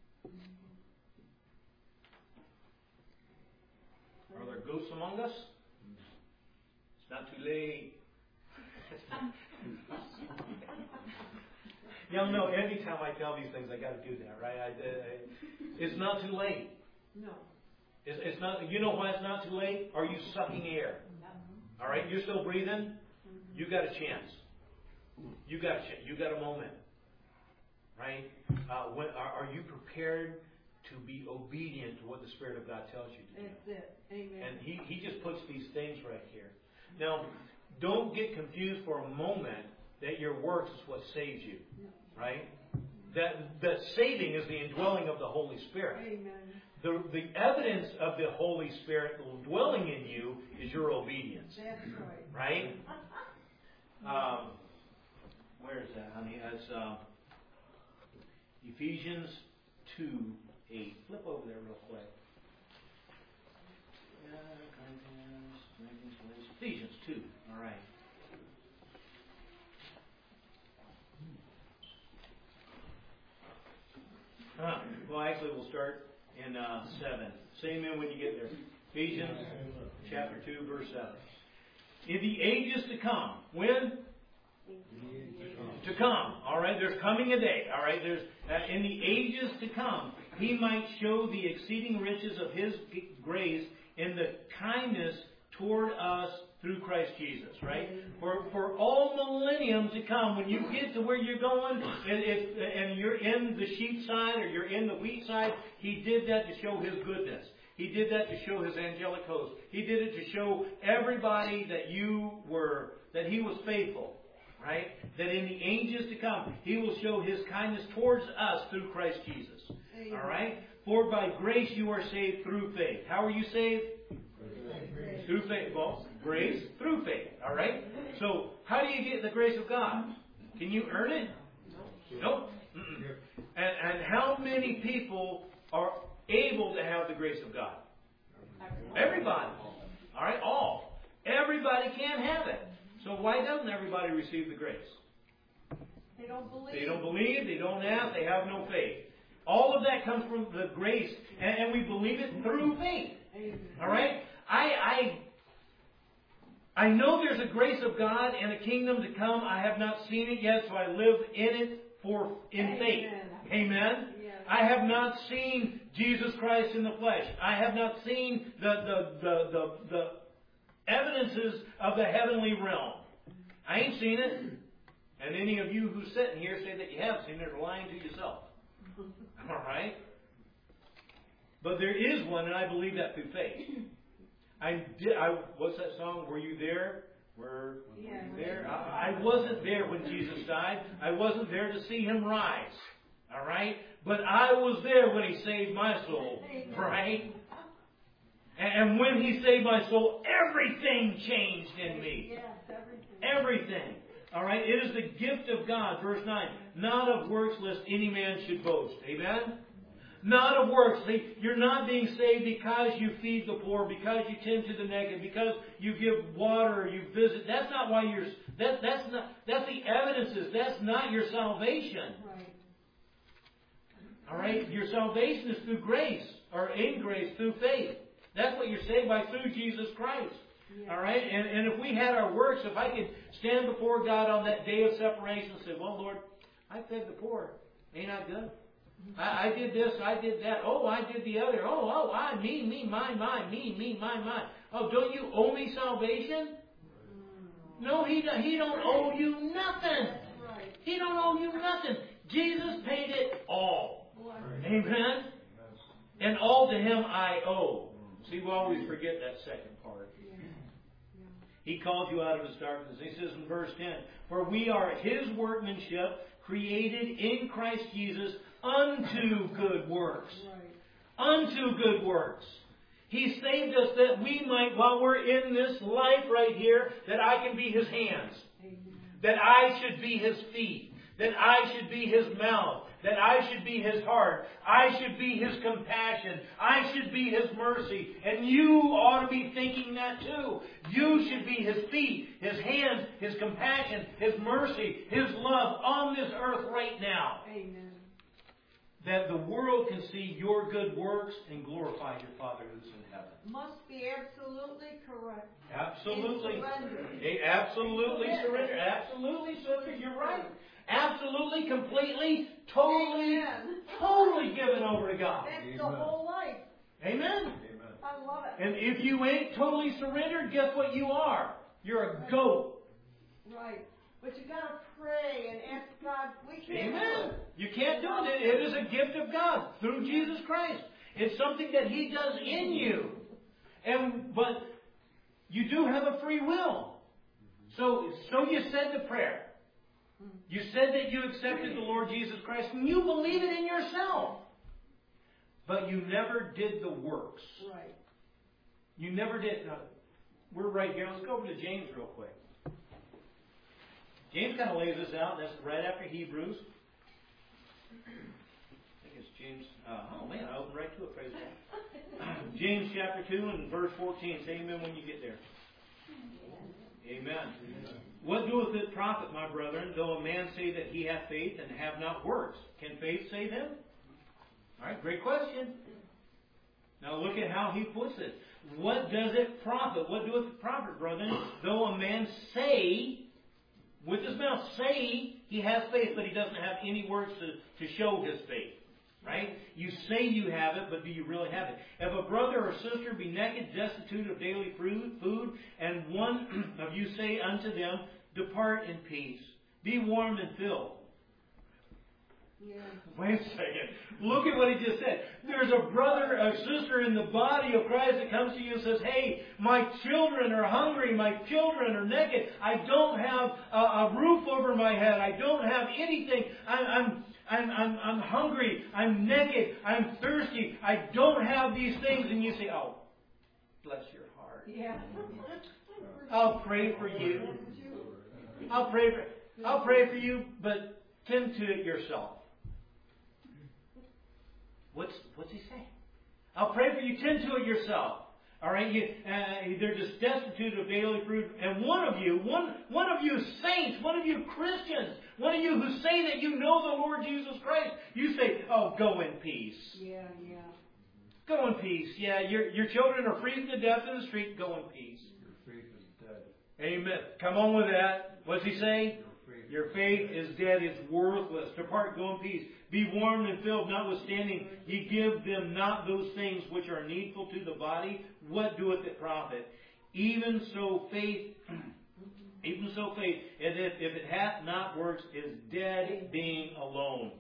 Are there ghosts among us? It's not too late. Y'all know, every time I tell these things, I got to do that, right? It's not too late. No. It's not. You know why it's not too late? Are you sucking air? All right, you're still breathing. You got a chance. You got a chance. You got a moment, right? Are you prepared to be obedient to what the Spirit of God tells you to do? That's it. Amen. And He just puts these things right here. Now, don't get confused for a moment that your works is what saves you, right? That saving is the indwelling of the Holy Spirit. Amen. The evidence of the Holy Spirit dwelling in you is your obedience. That's right. Right? Where is that, honey? That's Ephesians 2:8. Flip over there real quick. Ephesians 2. All right. Well, actually, we'll start in 7. Say amen when you get there. Ephesians chapter 2, verse 7. In the ages to come. When? To come. All right, there's coming a day. All right, there's in the ages to come, He might show the exceeding riches of His grace in the kindness toward us through Christ Jesus, right? For all millennium to come, when you get to where you're going, and you're in the sheep side or you're in the wheat side, He did that to show His goodness. He did that to show His angelic host. He did it to show everybody that He was faithful, right? That in the ages to come, He will show His kindness towards us through Christ Jesus. All right? For by grace you are saved through faith. How are you saved? Through faith. Well, grace through faith. All right? So, how do you get the grace of God? Can you earn it? Nope. And how many people are able to have the grace of God? Everybody. All right? All. Everybody can have it. So why doesn't everybody receive the grace? They don't believe. They don't believe. They don't ask. They have no faith. All of that comes from the grace, and we believe it through faith. All right? I know there's a grace of God and a kingdom to come. I have not seen it yet, so I live in it in faith. Amen? Yes. I have not seen Jesus Christ in the flesh. I have not seen the evidences of the heavenly realm. I ain't seen it. And any of you who sit in here say that you have seen it are lying to yourself. All right? But there is one, and I believe that through faith. What's that song? Were you there? Were you there? I wasn't there when Jesus died. I wasn't there to see Him rise. All right? But I was there when He saved my soul. Right? And when He saved my soul, everything changed in me. Yes, everything. All right? It is the gift of God. Verse 9. Not of works lest any man should boast. Amen? Not of works. See, you're not being saved because you feed the poor, because you tend to the naked, because you give water, or you visit. That's not why you're. That's the evidences. That's not your salvation. Right. All right. Your salvation is through grace, or in grace through faith. That's what you're saved by through Jesus Christ. Yes. All right. And if we had our works, if I could stand before God on that day of separation and say, "Well, Lord, I fed the poor. Ain't I good? I did this, I did that. Oh, I did the other. Me, my. Oh, don't you owe me salvation?" No, He don't owe you nothing. Right. He don't owe you nothing. Jesus paid it all. Amen? And all to Him I owe. See, we always forget that second part. He called you out of His darkness. He says in verse 10, "For we are His workmanship, created in Christ Jesus, unto good works." Right. Unto good works. He saved us that we might, while we're in this life right here, that I can be His hands. Amen. That I should be His feet. That I should be His mouth. That I should be His heart. I should be His compassion. I should be His mercy. And you ought to be thinking that too. You should be His feet, His hands, His compassion, His mercy, His love on this earth right now. Amen. that the world can see your good works and glorify your Father who's in heaven. Must be absolutely correct. Absolutely. And surrender. Absolutely surrender. Absolutely surrender. You're right. Absolutely, completely, totally, Amen. totally given over to God. That's the whole life. Amen. I love it. And if you ain't totally surrendered, guess what you are? You're a goat. Right. But you got to pray and ask God. We can't do Amen. it. You can't do it. It is a gift of God through Jesus Christ. It's something that He does in you. But you do have a free will. So you said the prayer. You said that you accepted the Lord Jesus Christ and you believe it in yourself. But you never did the works. Right. You never did. We're right here. Let's go over to James real quick. James kind of lays this out. That's right after Hebrews. I think it's James. Oh man, I opened right to it. Praise God. James chapter 2 and verse 14. Say amen when you get there. Amen. What doeth it profit, my brethren, though a man say that he hath faith and have not works? Can faith save him? All right, great question. Now look at how he puts it. What does it profit? What doeth it profit, brethren, though a man say, with his mouth say he has faith, but he doesn't have any works to show his faith? Right? You say you have it, but do you really have it? If a brother or sister be naked, destitute of daily food, and one of you say unto them, depart in peace, be warmed and filled. Yeah. Wait a second. Look at what he just said. There's a brother, a sister in the body of Christ that comes to you and says, hey, my children are hungry. My children are naked. I don't have a roof over my head. I don't have anything. I'm hungry. I'm naked. I'm thirsty. I don't have these things. And you say, oh, bless your heart. Yeah. I'll pray for you. I'll pray for you, but tend to it yourself. What's he saying? I'll pray for you. Tend to it yourself. All right, they're just destitute of daily food. And one of you saints, one of you Christians, one of you who say that you know the Lord Jesus Christ, you say, "Oh, go in peace." Yeah. Go in peace. Yeah, your children are freezing to death in the street. Go in peace. Your faith is dead. Amen. Come on with that. What's he saying? Your faith is dead. It's worthless. Depart, go in peace. Be warmed and filled, notwithstanding ye give them not those things which are needful to the body. What doeth it profit? Even so faith, if it hath not works, is dead being alone.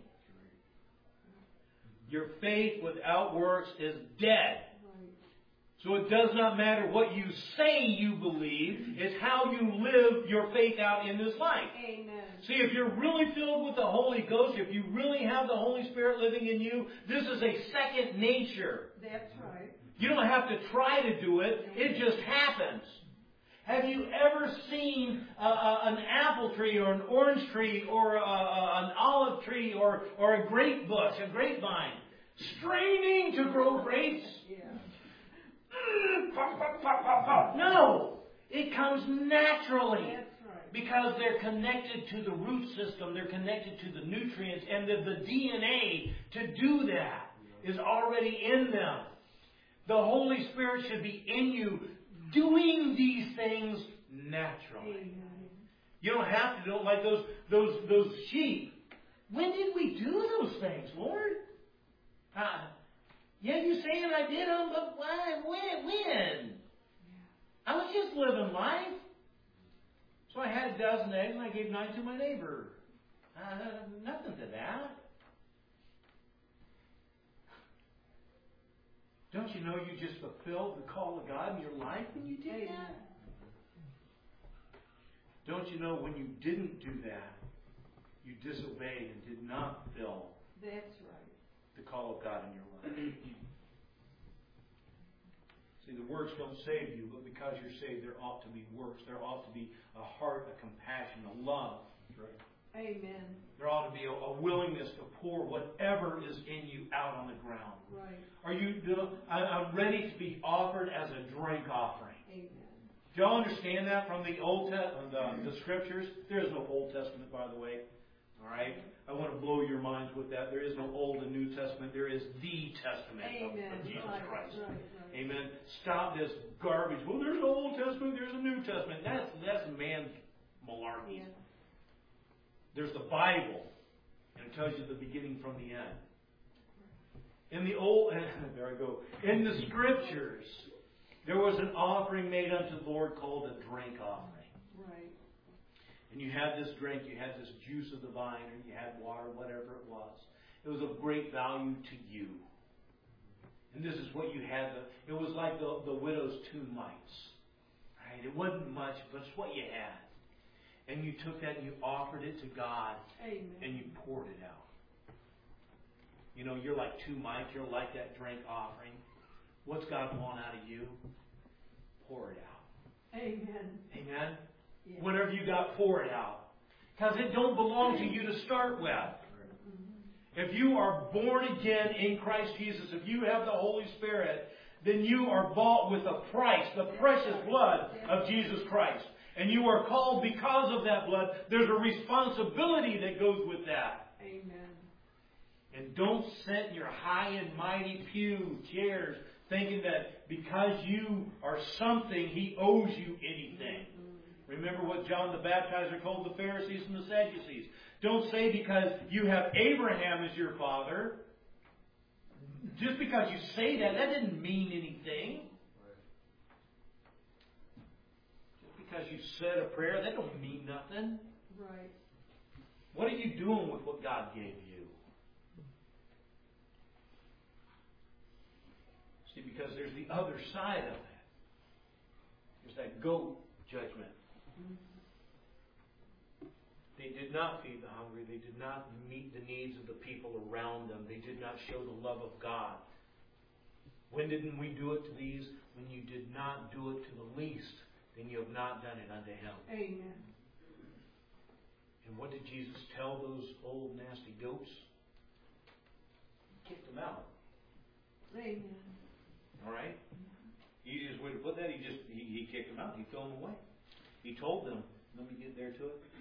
Your faith without works is dead. So it does not matter what you say you believe, it's how you live your faith out in this life. Amen. See, if you're really filled with the Holy Ghost, if you really have the Holy Spirit living in you, this is a second nature. That's right. You don't have to try to do it. It just happens. Have you ever seen an apple tree or an orange tree or an olive tree or a grape bush, a grapevine, straining to grow grapes? Yeah. No, it comes naturally. That's right. Because they're connected to the root system, they're connected to the nutrients, and the DNA to do that is already in them. The Holy Spirit should be in you doing these things naturally. Amen. You don't have to do it like those sheep. When did we do those things, Lord? Yeah, you saying I did them, but why? When? I was just living life. So I had a dozen eggs and I gave 9 to my neighbor. Nothing to that. Don't you know you just fulfilled the call of God in your life when you did that? Don't you know when you didn't do that, you disobeyed and did not fulfill That's right. the call of God in your life? See, the works don't save you, but because you're saved, there ought to be works. There ought to be a heart, a compassion, a love. That's right. Amen. There ought to be a willingness to pour whatever is in you out on the ground. Right. Are you? I'm ready to be offered as a drink offering. Amen. Do y'all understand that from the Old the Scriptures? There is no Old Testament, by the way. All right? I want to blow your minds with that. There is no Old and New Testament. There is the Testament of Jesus Christ. Right. Amen. Stop this garbage. Well, there's an Old Testament, there's a New Testament. That's man's malarkey. Yeah. There's the Bible, and it tells you the beginning from the end. In the old, there I go. In the Scriptures, there was an offering made unto the Lord called a drink offering. Right. And you had this drink, you had this juice of the vine, or you had water, whatever it was. It was of great value to you. And this is what you had. It was like the widow's 2 mites. Right? It wasn't much, but it's what you had. And you took that and you offered it to God. Amen. And you poured it out. You know, you're like 2 mites. You're like that drink offering. What's God want out of you? Pour it out. Amen. Amen? Yeah. Whatever you got, pour it out. Because it don't belong to you to start with. If you are born again in Christ Jesus, if you have the Holy Spirit, then you are bought with a price, the precious blood of Jesus Christ. And you are called because of that blood. There's a responsibility that goes with that. Amen. And don't sit in your high and mighty pew chairs thinking that because you are something, He owes you anything. Remember what John the Baptizer told the Pharisees and the Sadducees. Don't say because you have Abraham as your father. Just because you say that, that didn't mean anything. Just because you said a prayer, that don't mean nothing. Right. What are you doing with what God gave you? See, because there's the other side of that. There's that goat judgment. They did not feed the hungry. They did not meet the needs of the people around them. They did not show the love of God. When didn't we do it to these? When you did not do it to the least, then you have not done it unto Him. Amen. And what did Jesus tell those old nasty goats? He kicked them out. Amen. All right? Easiest way to put that, he kicked them out. He threw them away. He told them, let me get there to it.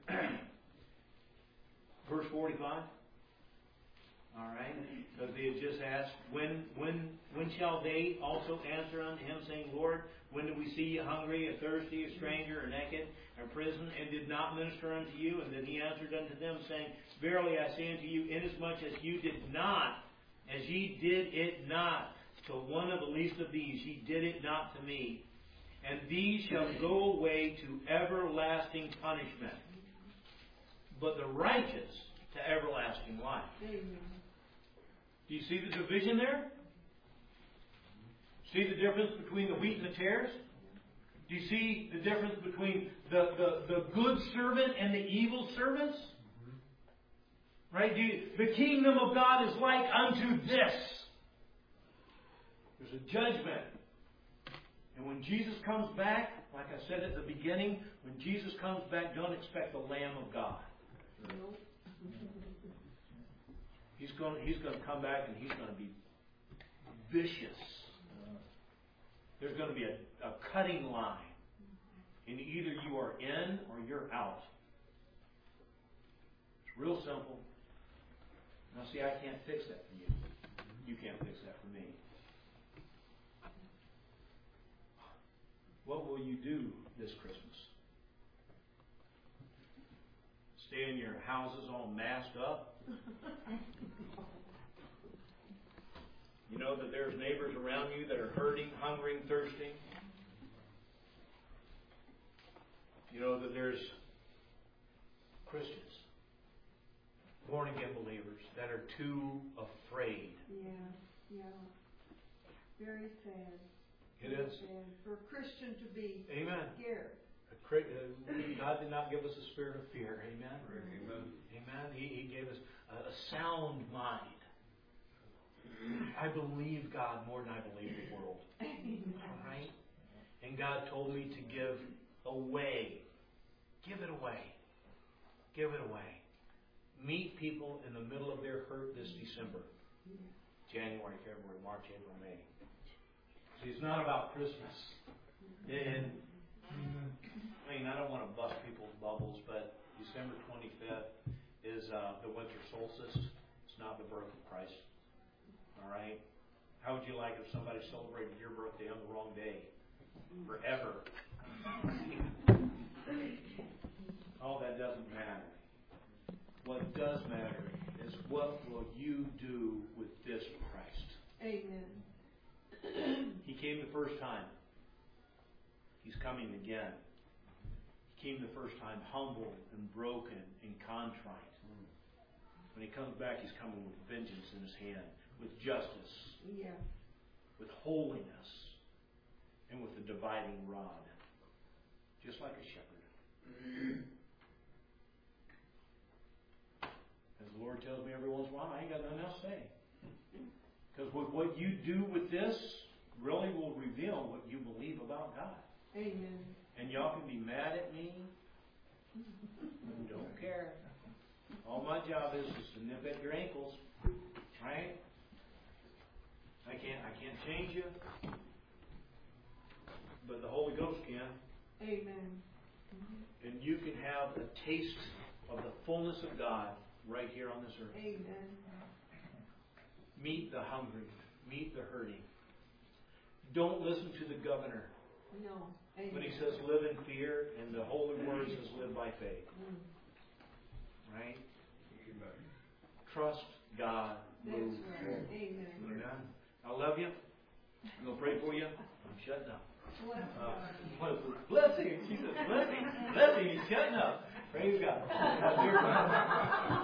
Verse 45. All right. So they had just asked, when shall they also answer unto him, saying, Lord, when did we see you hungry, or thirsty, a stranger, or naked, or in prison, and did not minister unto you? And then he answered unto them, saying, Verily I say unto you, inasmuch as you did not, as ye did it not to one of the least of these, ye did it not to me. And these shall go away to everlasting punishment, but the righteous to everlasting life. Amen. Do you see the division there? See the difference between the wheat and the tares? Do you see the difference between the good servant and the evil servants? Right? The kingdom of God is like unto this. There's a judgment. And when Jesus comes back, like I said at the beginning, when Jesus comes back, don't expect the Lamb of God. Nope. He's going to come back and He's going to be vicious. There's going to be a cutting line. And either you are in or you're out. It's real simple. Now see, I can't fix that for you. You can't fix that for me. What will you do this Christmas? Stay in your houses all masked up? You know that there's neighbors around you that are hurting, hungering, thirsting. You know that there's Christians, born-again believers, that are too afraid. Yeah. Very sad. It is. And for a Christian to be Amen. scared. God did not give us a spirit of fear. Amen. Amen. Amen. He gave us a sound mind. I believe God more than I believe the world. All right? And God told me to give away. Give it away. Give it away. Meet people in the middle of their hurt this December. January, February, March, April, May. See, it's not about Christmas. And I mean, I don't want to bust people's bubbles, but December 25th, is the winter solstice. It's not the birth of Christ. All right? How would you like if somebody celebrated your birthday on the wrong day? Forever. Oh, that doesn't matter. What does matter is what will you do with this Christ? Amen. He came the first time. He's coming again. He came the first time humble and broken and contrite. When He comes back, He's coming with vengeance in His hand, with justice, Yeah. with holiness, and with a dividing rod. Just like a shepherd. As the Lord tells me every once in a while, I ain't got nothing else to say. Because what you do with this really will reveal what you believe about God. Amen. And y'all can be mad at me. Don't care. All my job is to nip at your ankles. Right? I can't change you. But the Holy Ghost can. Amen. And you can have a taste of the fullness of God right here on this earth. Amen. Meet the hungry. Meet the hurting. Don't listen to the governor No. Amen. when he says live in fear, and the Holy Word says live by faith. Right? Trust God. That's Move right. forward. Amen. Amen. I love you. I'm going to pray for you. I'm shutting up. Blessing. She says blessing. Blessing. He's shutting up. Praise God.